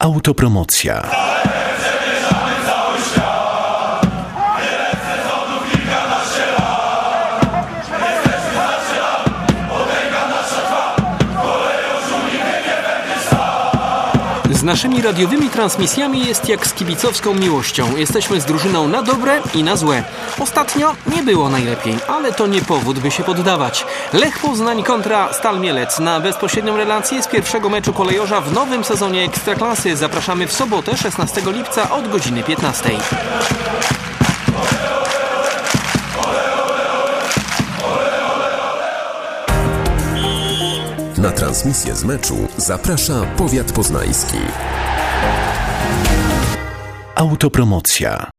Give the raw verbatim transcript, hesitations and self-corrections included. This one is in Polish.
Autopromocja. Z naszymi radiowymi transmisjami jest jak z kibicowską miłością. Jesteśmy z drużyną na dobre i na złe. Ostatnio nie było najlepiej, ale to nie powód, by się poddawać. Lech Poznań kontra Stal Mielec. Na bezpośrednią relację z pierwszego meczu kolejorza w nowym sezonie Ekstraklasy zapraszamy w sobotę szesnastego lipca od godziny piętnastej. Na transmisję z meczu zaprasza Powiat Poznański. Autopromocja.